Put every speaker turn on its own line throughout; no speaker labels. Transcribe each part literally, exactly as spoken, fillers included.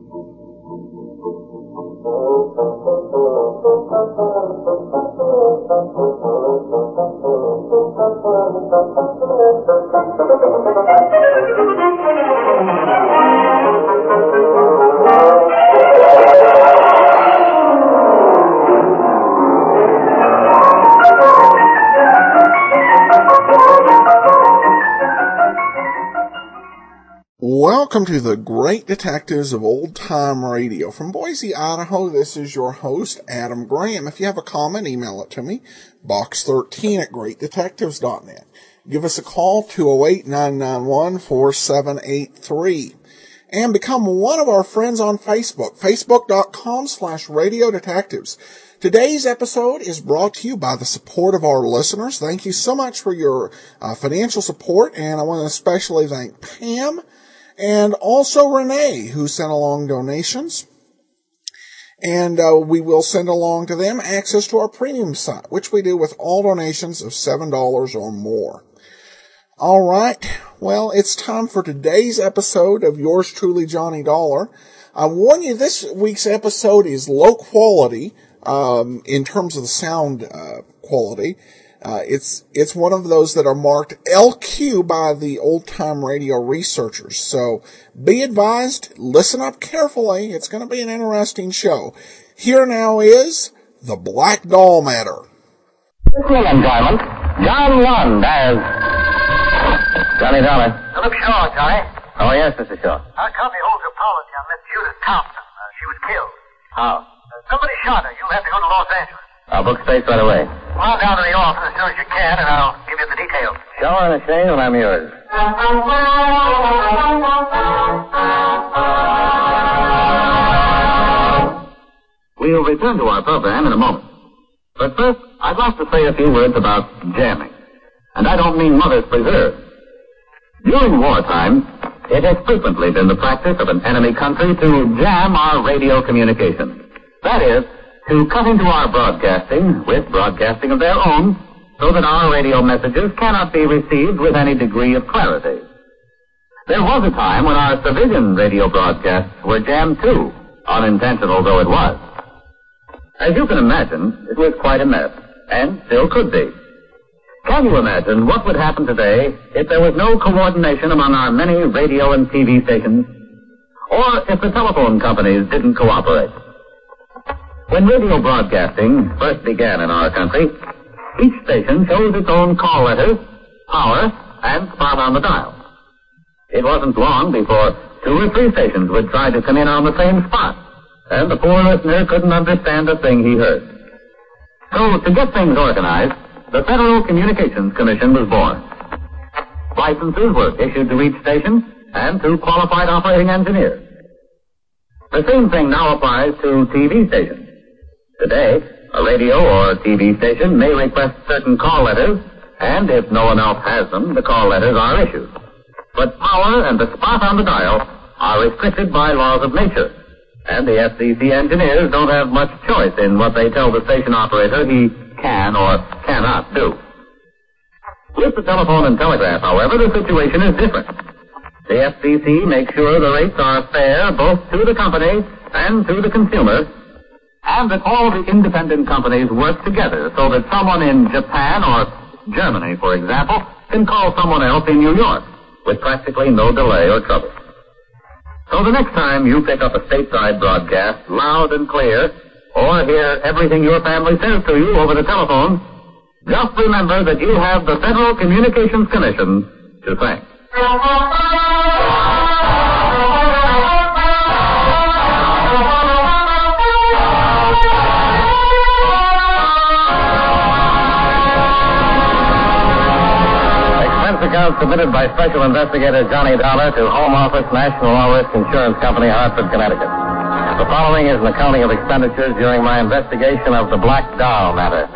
Welcome to the Great Detectives of Old Time Radio. From Boise, Idaho, this is your host, Adam Graham. If you have a comment, email it to me, box thirteen at great detectives dot net. Give us a call, two oh eight, nine nine one, four seven eight three. And become one of our friends on Facebook, facebook.com slash radio detectives. Today's episode is brought to you by the support of our listeners. Thank you so much for your uh, financial support, and I want to especially thank Pam and also Renee, who sent along donations. And uh, we will send along to them access to our premium site, which we do with all donations of seven dollars or more. All right. Well, it's time for today's episode of yours truly, Johnny Dollar. I warn you, this week's episode is low quality um, in terms of the sound uh, quality. Uh, it's, it's one of those that are marked L Q by the old time radio researchers. So be advised, listen up carefully. It's going to be an interesting show. Here now is The Black Doll Matter.
Listening enjoyment, John Lund as Johnny Dollar.
Philip Shaw, Johnny.
Oh, yes, Mister Shaw.
Our company holds a policy on Miss Judith Thompson. Uh, she was killed.
How?
Uh, somebody shot her. You'll have to go to Los Angeles.
I'll book space right away.
Run down to the office as soon as you can, and I'll give you the details.
Show and a shame, and I'm yours. We'll return to our program in a moment. But first, I'd like to say a few words about jamming. And I don't mean Mother's Preserve. During wartime, it has frequently been the practice of an enemy country to jam our radio communications. That is, to cut into our broadcasting with broadcasting of their own, so that our radio messages cannot be received with any degree of clarity. There was a time when our civilian radio broadcasts were jammed too, unintentional though it was. As you can imagine, it was quite a mess, and still could be. Can you imagine what would happen today if there was no coordination among our many radio and T V stations, or if the telephone companies didn't cooperate? When radio broadcasting first began in our country, each station chose its own call letters, power, and spot on the dial. It wasn't long before two or three stations would try to come in on the same spot, and the poor listener couldn't understand a thing he heard. So, to get things organized, the Federal Communications Commission was born. Licenses were issued to each station and to qualified operating engineers. The same thing now applies to T V stations. Today, a radio or T V station may request certain call letters, and if no one else has them, the call letters are issued. But power and the spot on the dial are restricted by laws of nature, and the F C C engineers don't have much choice in what they tell the station operator he can or cannot do. With the telephone and telegraph, however, the situation is different. The F C C makes sure the rates are fair both to the company and to the consumer, and that all the independent companies work together so that someone in Japan or Germany, for example, can call someone else in New York with practically no delay or trouble. So the next time you pick up a stateside broadcast loud and clear, or hear everything your family says to you over the telephone, just remember that you have the Federal Communications Commission to thank. Account submitted by Special Investigator Johnny Dollar to Home Office, National All Risk Insurance Company, Hartford, Connecticut. The following is an accounting of expenditures during my investigation of the Black Doll matter.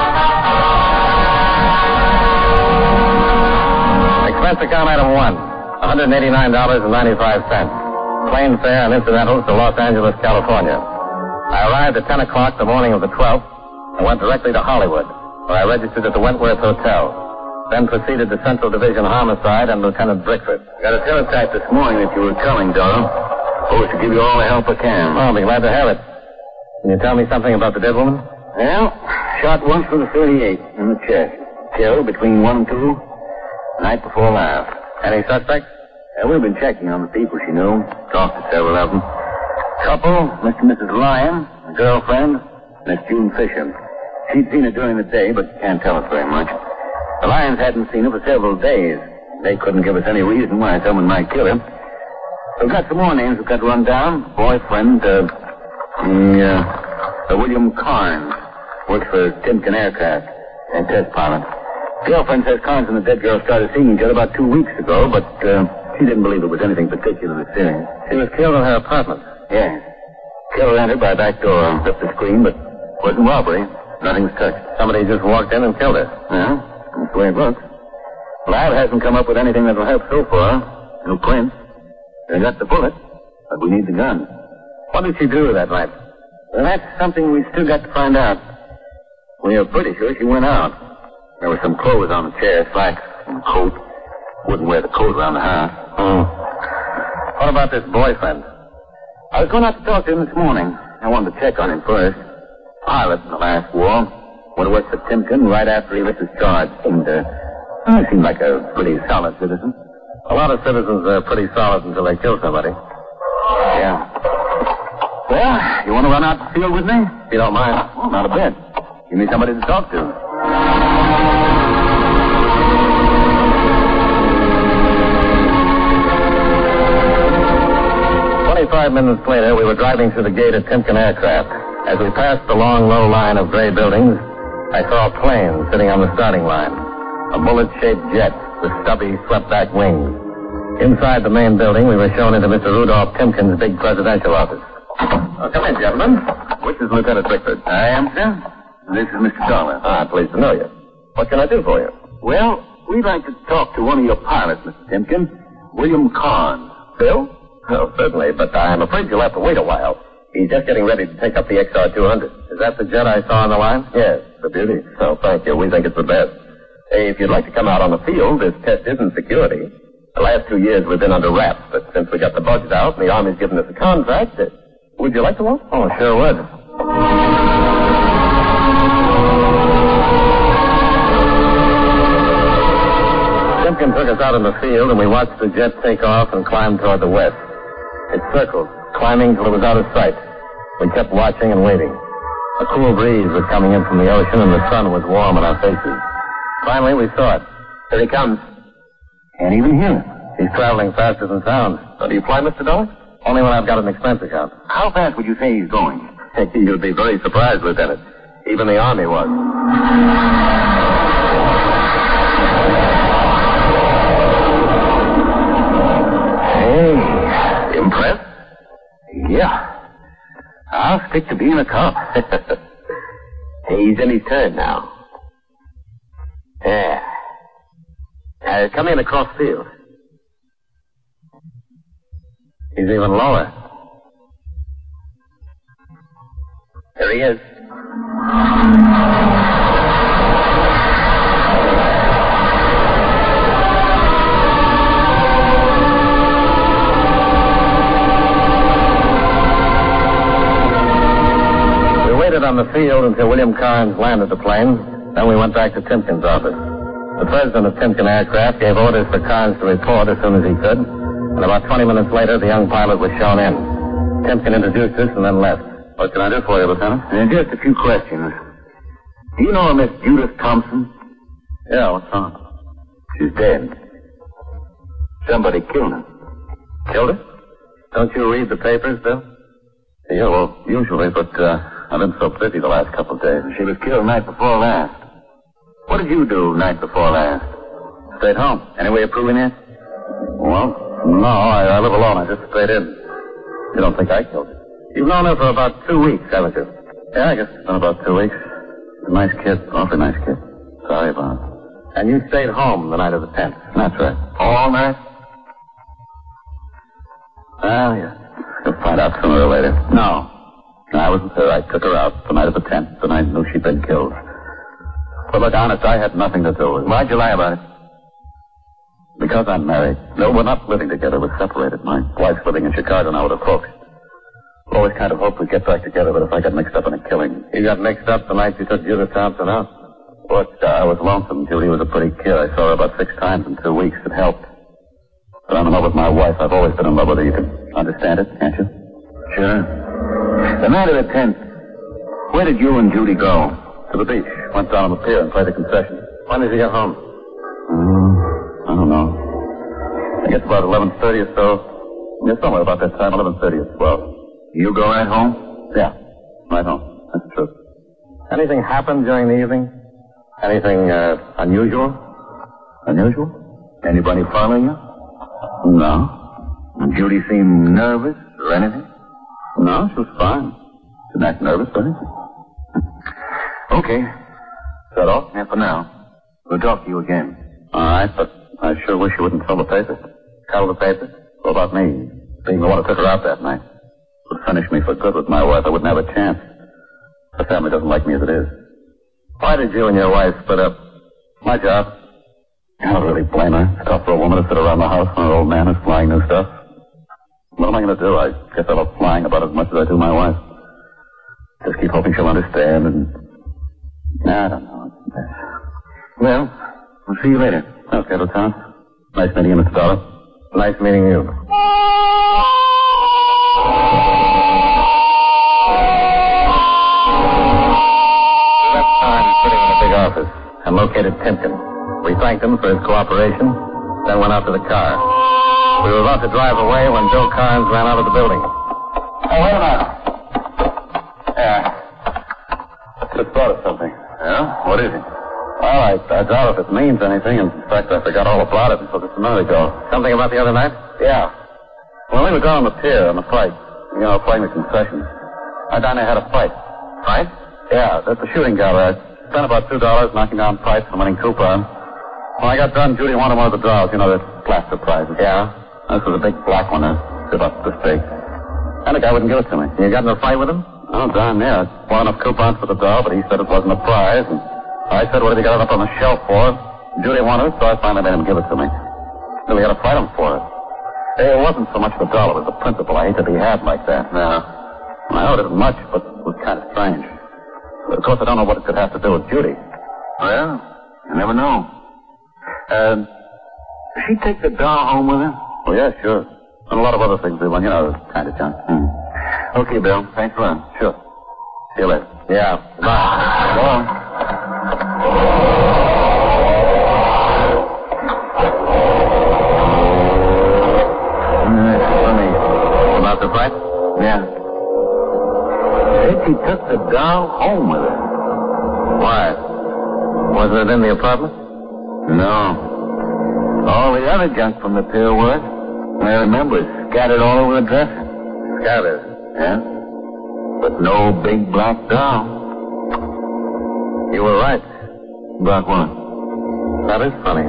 Expense account item one, one hundred eighty-nine dollars and ninety-five cents. Plane fare and incidentals to Los Angeles, California. I arrived at ten o'clock the morning of the twelfth and went directly to Hollywood, where I registered at the Wentworth Hotel. Then proceeded to Central Division Homicide and Lieutenant Brickford.
Got a teletype this morning that you were coming, Dora.
supposed to give you all the help I can.
I'll be glad to have it. Can you tell me something about the dead woman?
Well, shot once with a thirty-eight in the chest. Killed between one and two. Night before last.
Any suspects?
Uh, we've been checking on the people she knew. Talked to several of them. Couple, Mister and Missus Lyon, a girlfriend, Miss June Fisher. She'd seen her during the day, but can't tell us very much. The Lyons hadn't seen her for several days. They couldn't give us any reason why someone might kill her. We've got some more names we've got to run down. Boyfriend, uh, the, uh, uh, William Carnes. Works for Timken Aircraft and test pilot. Girlfriend says Carnes and the dead girl started seeing each other about two weeks ago, but, uh, she didn't believe it was anything particularly serious.
She was killed in her apartment.
Yes. Killer entered by a back door and flipped the screen, but it wasn't robbery. Nothing was touched.
Somebody just walked in and killed her.
Yeah, that's the way it looks. Lab hasn't come up with anything that'll help so far. No prints. They got the bullet, but we need the gun.
What did she do with that night?
Well, that's something we still got to find out. We are pretty sure she went out. There were some clothes on the chair, slacks and a coat. Wouldn't wear the coat around the house.
Hmm. What about this boyfriend?
I was going out to talk to him this morning. I wanted to check on him first. Pilot in the last war. Went to work for Timken right after he was discharged. Seemed, uh, oh, seemed like a pretty solid citizen.
A lot of citizens are pretty solid until they kill somebody.
Yeah. Well, you want to run out the field with me?
If you don't mind.
Well, not a bit. Give me somebody to talk to.
Twenty-five minutes later, we were driving through the gate at Timken Aircraft. As we passed the long, low line of gray buildings, I saw a plane sitting on the starting line. A bullet-shaped jet with stubby, swept-back wings. Inside the main building, we were shown into Mister Rudolph Timken's big presidential office. Oh, come in, gentlemen.
Which is Lieutenant Bickford? I am, sir. This is Mister Dollar.
Ah, pleased to know you. What can I do for you?
Well, we'd like to talk to one of your pilots, Mister Timken. William Carnes.
Bill? Oh, certainly, but I'm afraid you'll have to wait a while. He's just getting ready to take up the X R two hundred. Is that the jet I saw on the line? Yes, the beauty. Oh, thank you. We think it's the best. Hey, if you'd like to come out on the field, this test isn't security. The last two years we've been under wraps, but since we got the budget out and the Army's given us a contract, uh, would you like to walk?
Oh, sure would.
Timken took us out in the field, and we watched the jet take off and climb toward the west. It circled, climbing till it was out of sight. We kept watching and waiting. A cool breeze was coming in from the ocean, and the sun was warm on our faces. Finally, we saw it. Here he comes.
Can't even hear him.
He's traveling faster than sound. So do you fly, Mister Dollar? Only when I've got an expense account.
How fast would you say he's going?
You'll be very surprised, Lieutenant. Even the Army was.
Hey, impressed? Yeah. I'll stick to being a cop.
He's in his turn now. Yeah. Uh, come in across field. He's even lower. There he is. We waited on the field until William Carnes landed the plane. Then we went back to Timken's office. The president of Timken Aircraft gave orders for Carnes to report as soon as he could. And about twenty minutes later, the young pilot was shown in. Timken introduced us and then left. What can I do for you, Lieutenant?
Uh, just a few questions. Do you know a Miss Judith Thompson?
Yeah, what's wrong?
She's dead. Somebody killed her.
Killed her? Don't you read the papers, Bill?
Yeah, well, usually, but uh, I've been so busy the last couple of days. She was killed night before last. What did you do night before last?
Stayed home. Any way of proving it?
Well, no, I, I live alone. I just stayed in.
You don't think I killed her? You've known her for about two weeks, haven't you?
Yeah, I guess it's been about two weeks. A nice kid. Awfully nice kid. Sorry about it.
And you stayed home the night of the tenth?
That's right.
All night?
Well, yeah. You'll find out sooner or later. No. No, I wasn't there. I took her out the night of the tenth, the night I knew she'd been killed. But look, honest, I had nothing to do with it.
Why'd you lie about it?
Because I'm married. No, we're not living together. We're separated. My wife's living in Chicago now with her folks. Always kind of hoped we'd get back together, but if I got mixed up in a killing...
You got mixed up the night you took Judith Thompson out?
Look, uh, I was lonesome. Judy was a pretty kid. I saw her about six times in two weeks. It helped. But I'm in love with my wife. I've always been in love with her. You can understand it, can't you?
Sure. The night of the tenth, where did you and Judy go?
To the beach. Went down on the pier and played a concession.
When did you get home?
Mm, I don't know. I guess about eleven thirty or so. Yeah, somewhere about that time, eleven thirty or twelve.
You go right home?
Yeah, right home. That's true.
Anything happened during the evening? Anything uh, unusual?
Unusual?
Anybody following you?
No.
Did Judy seem nervous or anything?
No, she was fine. Didn't act nervous or anything.
Okay.
Is that all?
Yeah, for now. We'll talk to you again.
All right, but I sure wish you wouldn't tell the papers.
Tell the papers?
What about me? Being the one who took her out that night. It would finish me for good with my wife. I wouldn't have a chance. The family doesn't like me as it is.
Why did you and your wife split up?
My job. I don't really blame her. It's tough for a woman to sit around the house when her old man is flying new stuff. What am I going to do? I guess I love flying about as much as I do my wife. Just keep hoping she'll understand and... Nah, I don't know.
Well, we'll see you later.
Okay, Lieutenant. Nice meeting you, Mister Dollar.
Nice meeting you. Left time sitting in the big office and located Timken. We thanked him for his cooperation, then went out to the car. We were about to drive away when Bill Carnes ran out of the building.
Oh, wait a minute. Yeah. Just thought of something.
Yeah? What is it?
All right, I doubt if it means anything. In fact, I forgot all about it until just a minute ago.
Something about the other night?
Yeah. When we were down on the pier on the fight, you know, playing the concessions, I down there had a fight.
Fight?
Yeah, that's the shooting gallery. I spent about two dollars knocking down fights and winning coupons. When I got done, Judy wanted one of the dolls, you know, the plaster prizes.
Yeah.
This was a big black one, uh, about this big. And the guy wouldn't give it to me.
You got in a fight with him?
Oh, darn near. I bought enough coupons for the doll, but he said it wasn't a prize. And I said, what had he got it up on the shelf for? Judy wanted it, so I finally made him give it to me. Then we had to fight him for it. Hey, it wasn't so much the doll, it was the principle. I hate to be had like that.
No.
I know it isn't much, but it was kind of strange. Of course, I don't know what it could have to do with Judy.
Well, you never know. Uh, did she take the doll home with her?
Oh, yeah, sure. And a lot of other things, you know, kind of junk.
Hmm. Okay, Bill. Thanks a lot.
Sure. See you later.
Yeah. Bye.
Go on.
That's funny.
About the fight?
Yeah. Said she took the doll home with her.
Why? Wasn't it in the apartment?
No. All the other junk from the pier was. I remember it scattered all over the dresser.
Scattered?
Yeah. But no big black doll.
You were right.
About what?
That is funny.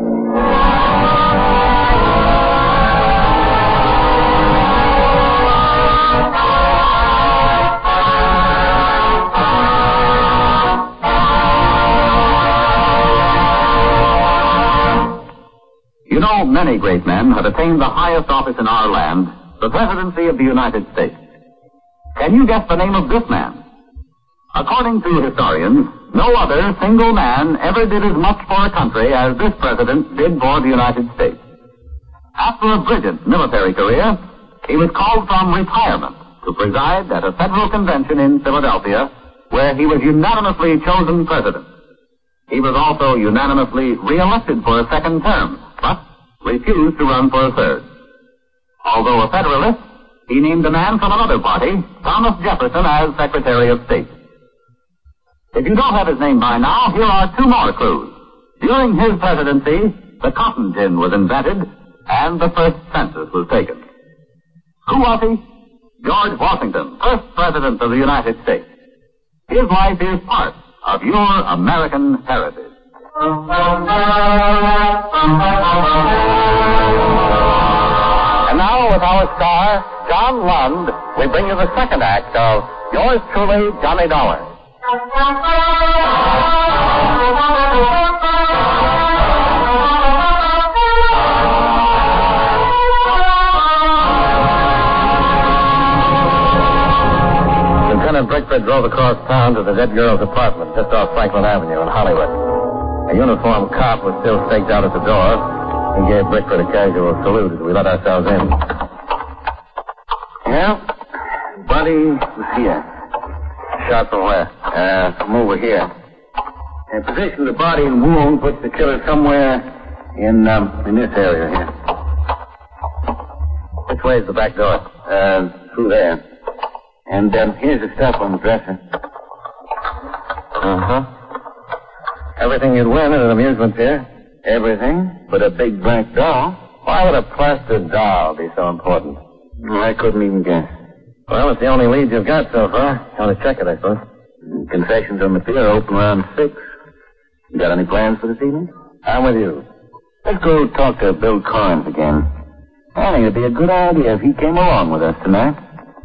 You know, many great men have attained the highest office in our land, the presidency of the United States. Can you guess the name of this man? According to historians, no other single man ever did as much for a country as this president did for the United States. After a brilliant military career, he was called from retirement to preside at a federal convention in Philadelphia, where he was unanimously chosen president. He was also unanimously re-elected for a second term, but refused to run for a third. Although a Federalist, he named a man from another party, Thomas Jefferson, as Secretary of State. If you don't have his name by now, here are two more clues. During his presidency, the cotton gin was invented, and the first census was taken. Who was he? George Washington, first President of the United States. His life is part of your American heritage. And now, with our star, John Lund, we bring you the second act of Yours Truly, Johnny Dollar.
men in Brickford drove across town to the dead girl's apartment just off Franklin Avenue in Hollywood. A uniformed cop was still staked out at the door. He gave Brickford a casual salute as we let ourselves in.
Yeah? Body was here.
Shot from where?
Uh, from over here. The position of the body and wound puts the killer somewhere in, um, in this area here.
Which way is the back door?
Uh, through there. And, um, here's the stuff on the dresser.
Uh-huh. Everything you'd win at an amusement pier?
Everything but a big black doll.
Why would a plaster doll be so important?
I couldn't even guess.
Well, it's the only lead you've got so far. Want to check it, I suppose.
Concessions on the pier open around six. You got any plans for this evening?
I'm with you.
Let's go talk to Bill Carnes again. I think it'd be a good idea if he came along with us tonight.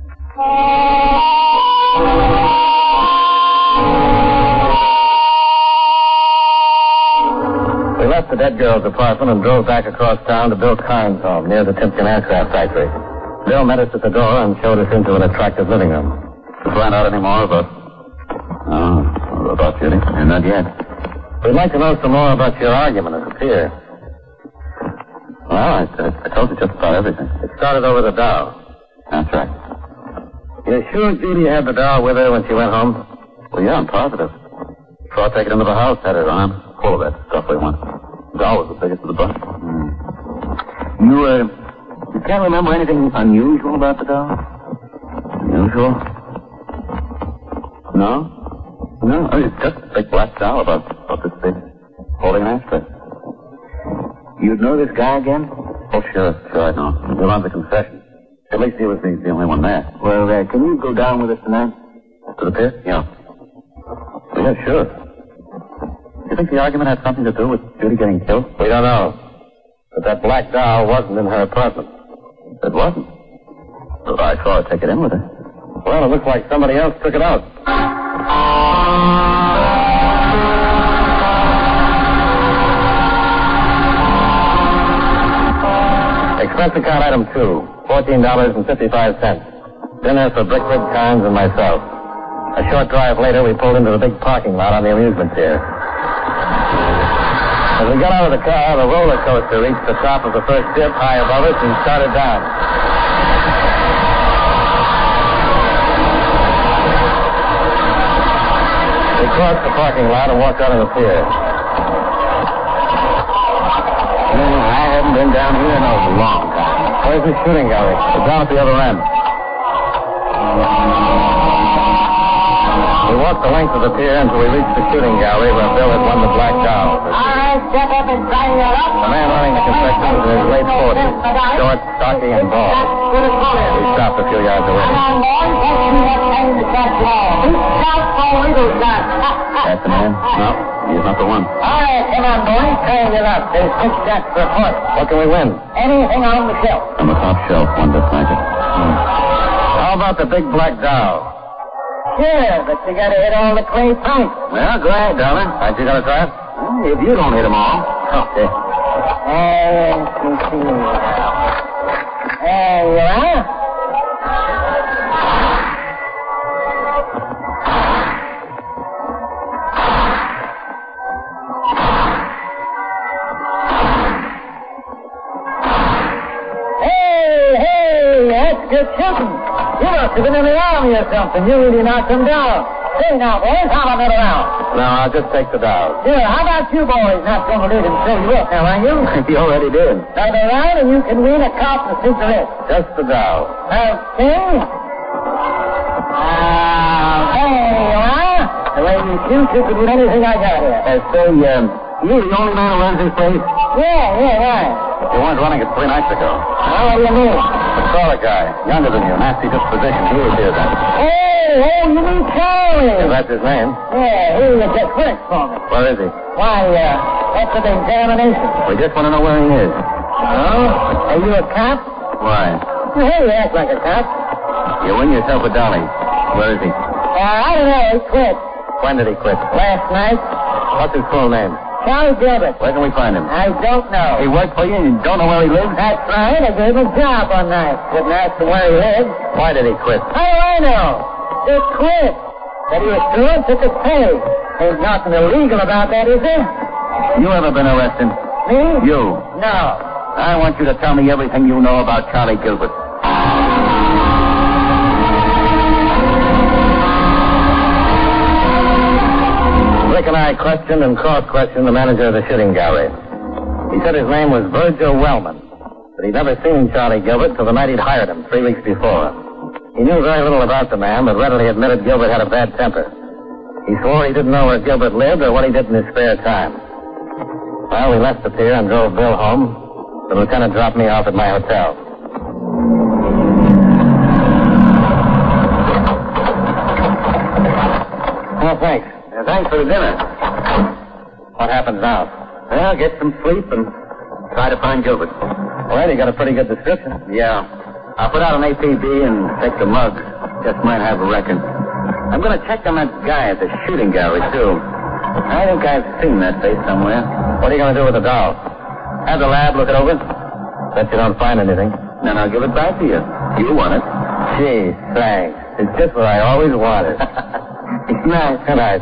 We left the dead girl's apartment and drove back across town to Bill Carnes' home near the Timken Aircraft Factory. Bill met us at the door and showed us into an attractive living room.
To find out any more about... Oh, about Judy? Uh, not yet.
We'd like to know some more about your argument at the pier.
Well, I, I, I told you just about everything.
It started over the doll.
That's right.
You're sure Judy had the doll with her when she went home?
Well, yeah, I'm positive. Before I take it into the house, had her arm full of that stuff we want. The doll was the biggest of the bunch. Mm. You, uh, you can't remember anything unusual about the doll? Unusual? No? No, I mean, it's just a big black doll about, about this big, holding an ashtray. You'd know this guy again? Oh, sure, sure, I know. He runs a concession. At least he was the, the only one there. Well, uh, can you go down with us tonight? To the pier? Yeah. Yeah, sure. You think the argument had something to do with Judy getting killed?
We don't know. But that black doll wasn't in her apartment.
It wasn't? Well, I saw her take it in with her.
Well, it looks like somebody else took it out. Expense account item two, fourteen dollars and fifty-five cents. Dinner for Brickford, Carnes, and myself. A short drive later, we pulled into the big parking lot on the amusement pier. As we got out of the car, the roller coaster reached the top of the first dip high above us and started down. We crossed the parking lot and walked out on the pier.
Well, I haven't been down here in a long time.
Where's the shooting gallery?
It's down at the other end.
We walked the length of the pier until we reached the shooting gallery where Bill had won the black doll.
All right, step up and sign it up.
The man running the concession was in his late forties, short, stocky, and bald. We stopped a few yards away.
Come on, boys. Let's see what kind of that ball. Stop for Wiggles, Doc.
That's the man? No, he's not the one.
All right, come on, boys. Sign it up. There's six shots per point.
What can we win?
Anything on the shelf.
On the top shelf, one to thank it. Hmm.
How about the big black doll?
Sure, but you gotta hit all the clay pipes.
Well, go ahead, darling.
Aren't you going to try it?
Well, if you don't hit them all.
Okay.
Uh, let's see. There you are. Hey, hey, that's good shooting. You must have been in the army or something. You really knocked them down. Say now, boys, how about another round?
No, I'll just take the doll.
Sure, how about you boys not going to let him show you up now, are you?
He already did.
Another round and you can win a cup and a cigarette.
Just the doll.
Okay. Ah, there you are. The way you shoot, you can win anything I got here.
Uh, say, um, you the only man who runs this place?
Yeah, yeah, right.
You weren't running it three nights ago.
Well, what do you mean?
I saw a guy, younger than you, nasty disposition. He was here then.
Oh, oh, you mean Charlie?
If that's his name.
Yeah, he was just work for me.
Where is he?
Why, uh, that's an examination.
We just want to know where he is.
Oh? Are you a cop?
Why?
Hey, you act like a cop.
You win yourself a dolly. Where is he?
Uh, I don't know. He quit.
When did he quit?
Last night.
What's his full name?
Charlie Gilbert.
Where can we find him?
I don't know.
He worked for you and you don't know where he lives?
That's right. I gave him a job one night. Didn't ask him where he lives.
Why did he quit?
How do I know? just quit. Said he was through and took his pay. There's nothing illegal about that, is there?
You ever been arrested?
Me?
You.
No.
I want you to tell me everything you know about Charlie Gilbert. Rick and I questioned and cross-questioned the manager of the shooting gallery. He said his name was Virgil Wellman, but he'd never seen Charlie Gilbert till the night he'd hired him three weeks before. He knew very little about the man, but readily admitted Gilbert had a bad temper. He swore he didn't know where Gilbert lived or what he did in his spare time. Well, we left the pier and drove Bill home. The lieutenant dropped me off at my hotel. Oh, thanks.
Uh, thanks for the dinner.
What happens now?
Well, get some sleep and try to find Gilbert.
Well, you got a pretty good description.
Yeah. I'll put out an A P B and take the mug. Just might have a record. I'm going to check on that guy at the shooting gallery, too. I think I've seen that face somewhere.
What are you going to do with the doll? Have the lab look it over? Bet you don't find anything.
Then I'll give it back to you. You want it.
Gee, thanks. It's just what I always wanted.
It's nice.
Good night.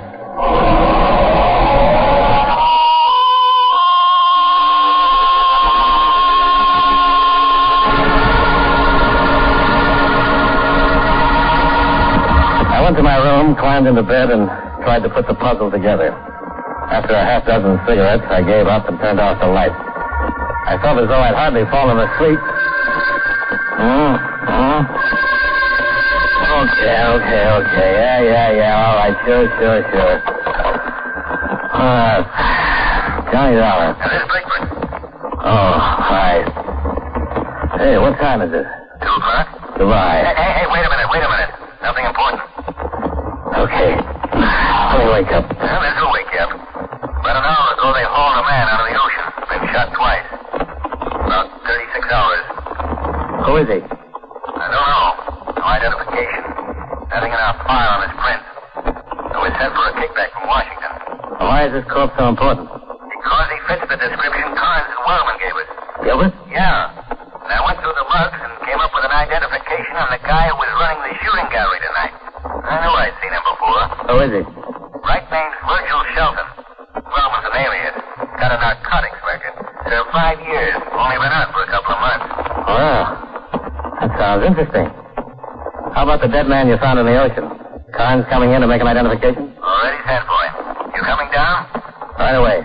I went to my room, climbed into bed, and tried to put the puzzle together. After a half dozen cigarettes, I gave up and turned off the light. I felt as though I'd hardly fallen asleep. Mm, mm. Okay, okay, okay. Yeah, yeah, yeah. All right, sure, sure, sure. Uh, Johnny Dollar.
This is Blakeman.
Oh, hi. Hey, what time is it?
Two o'clock?
Goodbye.
Hey, hey, hey, wait a minute, wait a minute. Nothing important.
Okay. Let me wake up.
Well, this will wake you up. About an hour ago, they hauled a man out of the ocean. Been shot twice. About thirty-six hours.
Who is he?
I don't know. No identification. Nothing in our file on his print. So we sent for a kickback from Washington.
Well, why is this corpse so important?
Because he fits the description Carnes and Wellman gave us.
Gilbert?
Yeah. And I went through the lugs and came up with an identification on the guy who was running the shooting gallery tonight. I knew I'd seen him before.
Who is he?
Right name's Virgil Shelton. Wellman's an alias. Got a narcotics record. Served five years. Only been out for a couple of months.
Well, that sounds interesting. How about the dead man you found in the ocean? Carnes coming in to make an identification?
Already sent for him. You coming down?
Right away.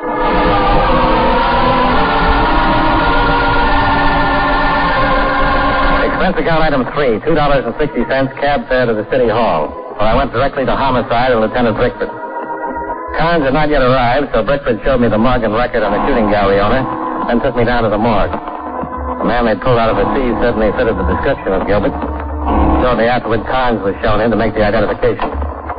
Expense account item three, two dollars and sixty cents cab fare to the city hall, where I went directly to homicide and Lieutenant Brickford. Carnes had not yet arrived, so Brickford showed me the mug and record on the shooting gallery owner, then took me down to the morgue. The man they pulled out of the sea certainly fitted the description of Gilbert. Shortly afterward, Carnes was shown in to make the identification.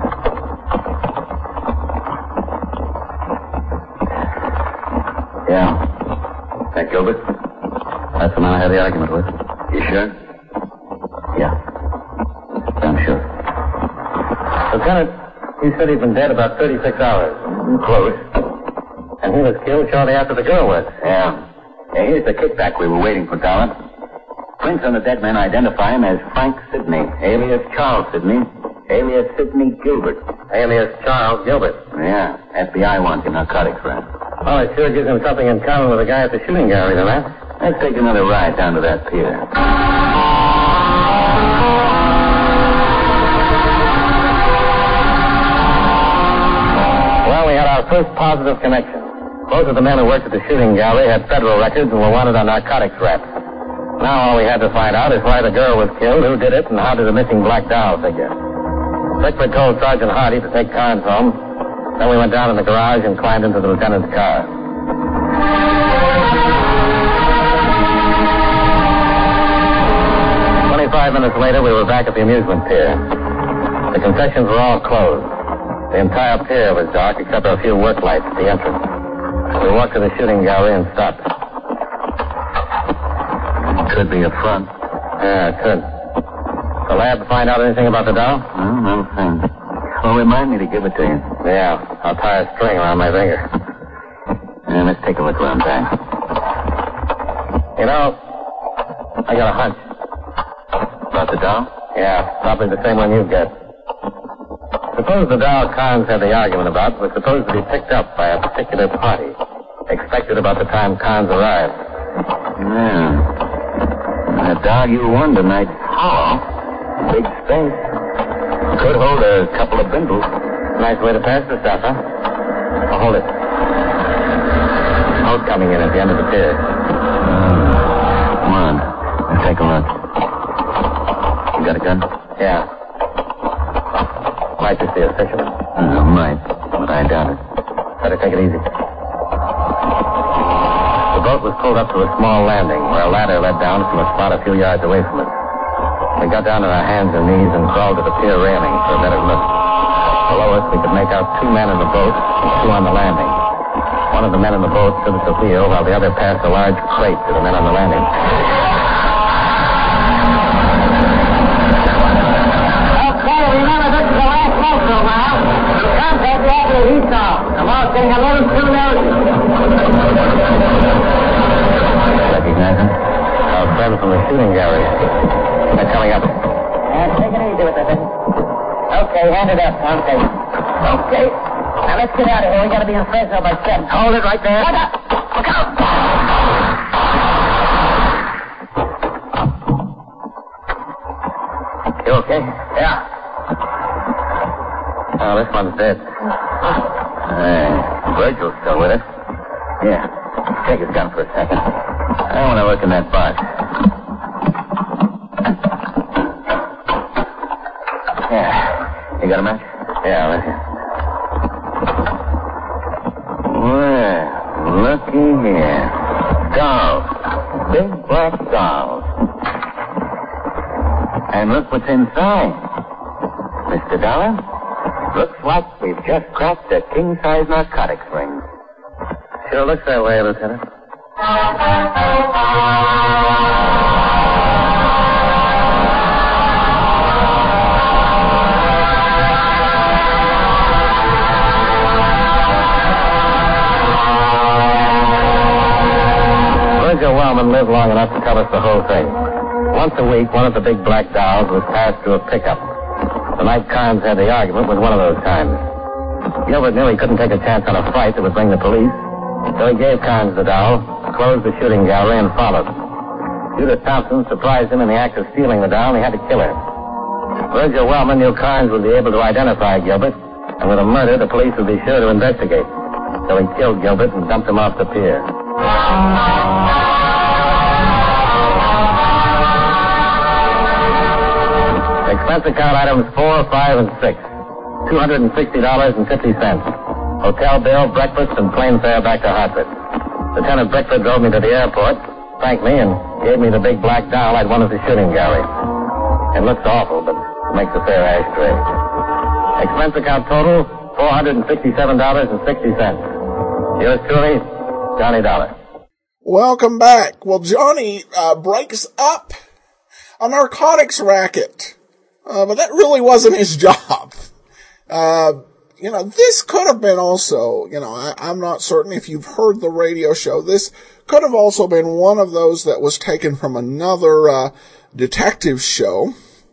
Yeah. That Gilbert?
That's the man I had the argument with.
You sure?
Yeah. I'm sure. Lieutenant, he said he'd been dead about thirty-six hours.
Close.
And he was killed shortly after the girl was.
Yeah. Hey, here's the kickback we were waiting for, Dollar. Prints on the dead man identify him as Frank Sidney, alias Charles Sidney, alias Sidney Gilbert.
Alias Charles Gilbert.
Yeah. F B I wants a narcotics rep.
Well, it sure gives him something in common with the guy at the shooting gallery, then, huh?
Let's take another ride down to that pier.
Well, we had our first positive connection. Both of the men who worked at the shooting gallery had federal records and were wanted on narcotics raps. Now all we had to find out is why the girl was killed, who did it, and how did the missing black doll figure. Bickford told Sergeant Hardy to take Carnes home. Then we went down in the garage and climbed into the lieutenant's car. Twenty-five minutes later, we were back at the amusement pier. The concessions were all closed. The entire pier was dark except for a few work lights at the entrance. We walked to the shooting gallery and stopped.
Could be a front.
Yeah, it could. The lab find out anything about the doll?
No, no thing. Well, remind me to give it to you.
Yeah, I'll tie a string around my finger.
Yeah, let's take a look around back.
You know, I got a hunch.
About the doll?
Yeah, probably the same one you've got. Suppose the doll Carnes had the argument about was supposed to be picked up by a particular party, expected about the time Carnes arrived.
Yeah. That dog you won tonight's hollow. Big space. Could hold a couple of bindles.
Nice way to pass the stuff, huh? Oh, hold it. Boat coming in at the end of the pier.
Uh, come on. Let's take a look. You got a gun?
Yeah. Might just be a fisherman.
Uh, might, but I doubt it.
Better take it easy. The boat was pulled up to a small landing where a ladder led down from a spot a few yards away from it. We got down on our hands and knees and crawled to the pier railing for a better look. Below us, we could make out two men in the boat and two on the landing. One of the men in the boat stood at the wheel while the other passed a large crate to the men on the landing.
Okay, remember this is the last boat for a while. Contact the other he saw. The boat's getting a little too nosy.
Recognize him? Our friend from the shooting gallery. They're coming up.
Yeah, take it easy with it, then. Okay, hand it up, Tom. Okay. Okay. Now, let's get out of here. We gotta be in Fresno by seven.
Hold it right there.
Look up! Look out!
You okay?
Yeah.
Oh, this one's dead.
Hey, Virgil's still with us. Yeah. Take his gun for a second. I want to look in that box. Yeah. You got a match?
Yeah, right here.
Well, looky here. Dolls. Big black dolls. And look what's inside. Mister Dollar, looks like we've just cracked a king-size narcotics ring.
Sure looks that way, Lieutenant. Virgil Wellman lived long enough to tell us the whole thing. Once a week, one of the big black dolls was passed through a pickup. The night Carnes had the argument was one of those times. Gilbert knew he couldn't take a chance on a fight that would bring the police, so he gave Carnes the doll, closed the shooting gallery, and followed. Judith Thompson surprised him in the act of stealing the doll, and he had to kill her. Virgil Wellman knew Carnes would be able to identify Gilbert, and with a murder, the police would be sure to investigate. So he killed Gilbert and dumped him off the pier. Expense account items four, five, and six. two hundred sixty dollars and fifty cents. Hotel bill, breakfast, and plane fare back to Hartford. Lieutenant Bickford drove me to the airport, thanked me, and gave me the big black doll I'd won at the shooting gallery. It looks awful, but makes a fair ashtray. Expense account total, four hundred sixty-seven dollars and sixty cents. Yours truly, Johnny Dollar.
Welcome back. Well, Johnny uh, breaks up a narcotics racket. Uh, but that really wasn't his job. Uh, you know, this could have been also, you know, I, I'm not certain if you've heard the radio show. This could have also been one of those that was taken from another, uh, detective show.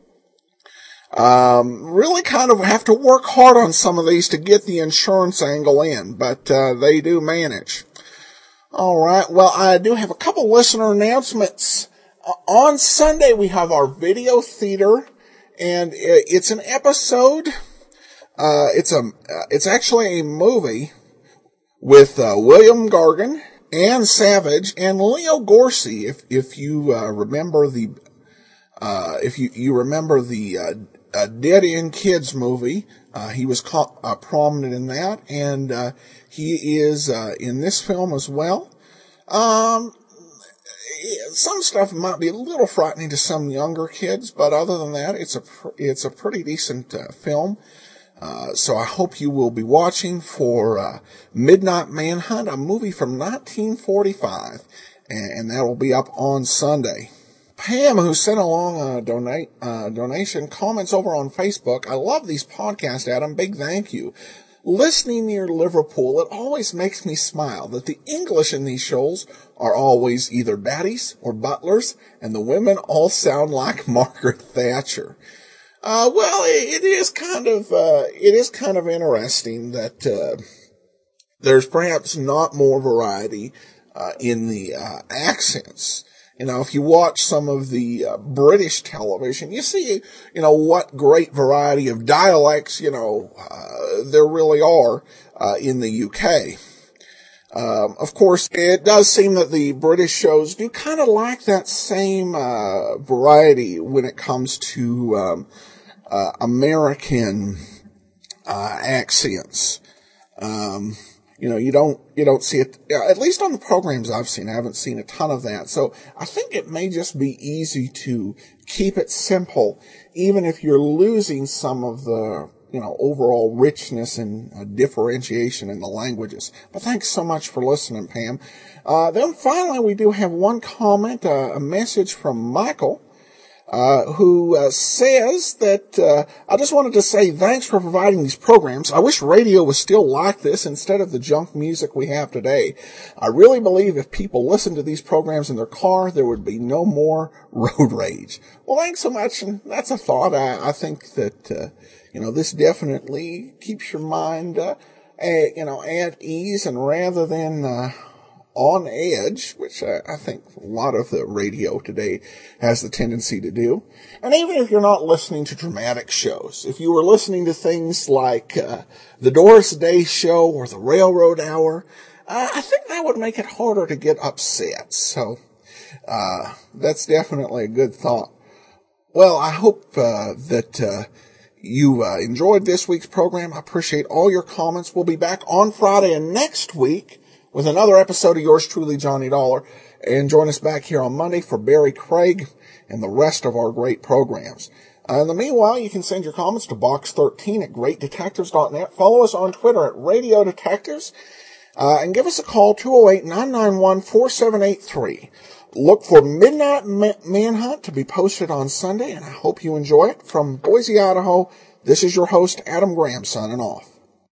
Um, really kind of have to work hard on some of these to get the insurance angle in, but, uh, they do manage. All right. Well, I do have a couple listener announcements. Uh, on Sunday, we have our video theater. And it's an episode, uh, it's a, it's actually a movie with, uh, William Gargan, Ann Savage, and Leo Gorcey. If, if you, uh, remember the, uh, if you, you remember the, uh, uh Dead End Kids movie, uh, he was co- uh, prominent in that, and, uh, he is, uh, in this film as well. Um, Some stuff might be a little frightening to some younger kids, but other than that, it's a pr- it's a pretty decent uh, film. Uh, so I hope you will be watching for uh, Midnight Manhunt, a movie from nineteen forty-five, and, and that will be up on Sunday. Pam, who sent along a donate uh, donation, comments over on Facebook. I love these podcasts, Adam. Big thank you. Listening near Liverpool, it always makes me smile that the English in these shows are always either baddies or butlers, and the women all sound like Margaret Thatcher. Uh, well, it, it is kind of, uh, it is kind of interesting that, uh, there's perhaps not more variety, uh, in the, uh, accents. You know, if you watch some of the uh, British television, you see, you know, what great variety of dialects, you know, uh, there really are, uh, in the U K. Um, of course, it does seem that the British shows do kind of lack that same, uh, variety when it comes to, um, uh, American, uh, accents. Um, You know, you don't, you don't see it, at least on the programs I've seen, I haven't seen a ton of that. So I think it may just be easy to keep it simple, even if you're losing some of the, you know, overall richness and uh, differentiation in the languages. But thanks so much for listening, Pam. Uh, then finally, we do have one comment, uh, a message from Michael. Uh, who uh, says that, uh, I just wanted to say thanks for providing these programs. I wish radio was still like this instead of the junk music we have today. I really believe if people listened to these programs in their car, there would be no more road rage. Well, thanks so much, and that's a thought. I, I think that, uh, you know, this definitely keeps your mind, uh, at, you know, at ease, and rather than, uh, on edge, which I, I think a lot of the radio today has the tendency to do. And even if you're not listening to dramatic shows, if you were listening to things like uh, the Doris Day Show or the Railroad Hour, uh, I think that would make it harder to get upset. So uh, that's definitely a good thought. Well, I hope uh, that uh, you uh, enjoyed this week's program. I appreciate all your comments. We'll be back on Friday and next week with another episode of yours truly, Johnny Dollar. And join us back here on Monday for Barry Craig and the rest of our great programs. Uh, in the meanwhile, you can send your comments to box thirteen at great detectives dot net. Follow us on Twitter at Radio Detectives. Uh, and give us a call, two oh eight, nine nine one, four seven eight three. Look for Midnight Manhunt to be posted on Sunday, and I hope you enjoy it. From Boise, Idaho, this is your host, Adam Graham, signing off.